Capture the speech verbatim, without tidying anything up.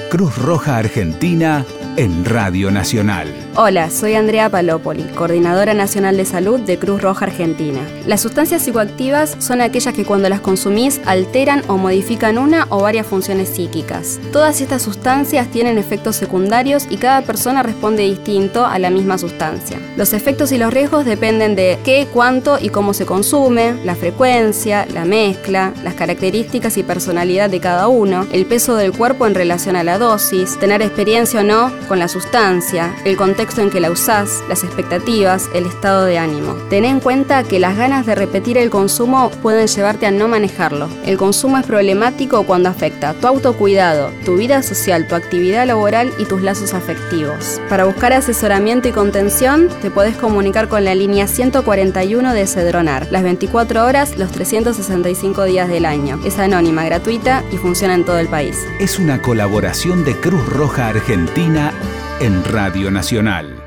Cruz Roja Argentina en Radio Nacional. Hola, soy Andrea Palopoli, Coordinadora Nacional de Salud de Cruz Roja Argentina. Las sustancias psicoactivas son aquellas que cuando las consumís alteran o modifican una o varias funciones psíquicas. Todas estas sustancias tienen efectos secundarios y cada persona responde distinto a la misma sustancia. Los efectos y los riesgos dependen de qué, cuánto y cómo se consume, la frecuencia, la mezcla, las características y personalidad de cada uno, el peso del cuerpo en relación a la dosis, tener experiencia o no con la sustancia, el contexto en que la usás, las expectativas, el estado de ánimo. Ten en cuenta que las ganas de repetir el consumo pueden llevarte a no manejarlo. El consumo es problemático cuando afecta tu autocuidado, tu vida social, tu actividad laboral y tus lazos afectivos. Para buscar asesoramiento y contención, te podés comunicar con la línea ciento cuarenta y uno de Cedronar, las veinticuatro horas, los trescientos sesenta y cinco días del año. Es anónima, gratuita y funciona en todo el país. Es una colaboración de Cruz Roja Argentina en Radio Nacional.